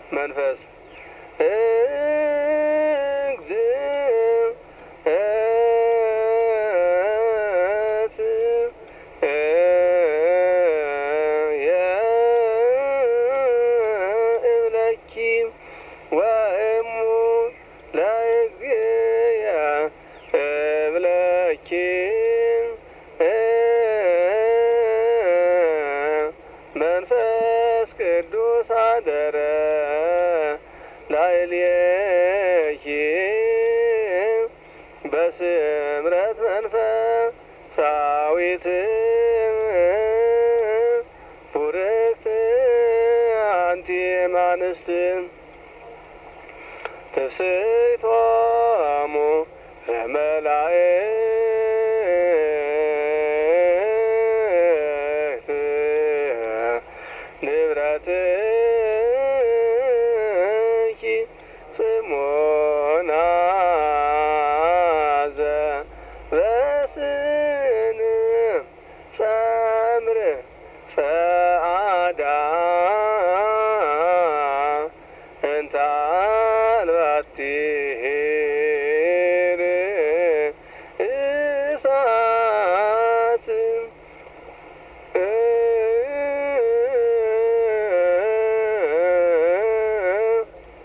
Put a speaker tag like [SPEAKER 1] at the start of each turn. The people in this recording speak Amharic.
[SPEAKER 1] መንፈስ እግዚአብሔር የእብለኪ ወእሙ ለእግዚአብሔር መንፈስ ቅዱስ አደረ ላዕሌኪ በስምረት መንፈሳዊት ቡርክት አንቲ እማንስት ትፍስሕቶሙ ለመላእክት ንብረትኪ ጽሞና ዘበስን ጸምር ጸዓዳ እንተ አልባቲ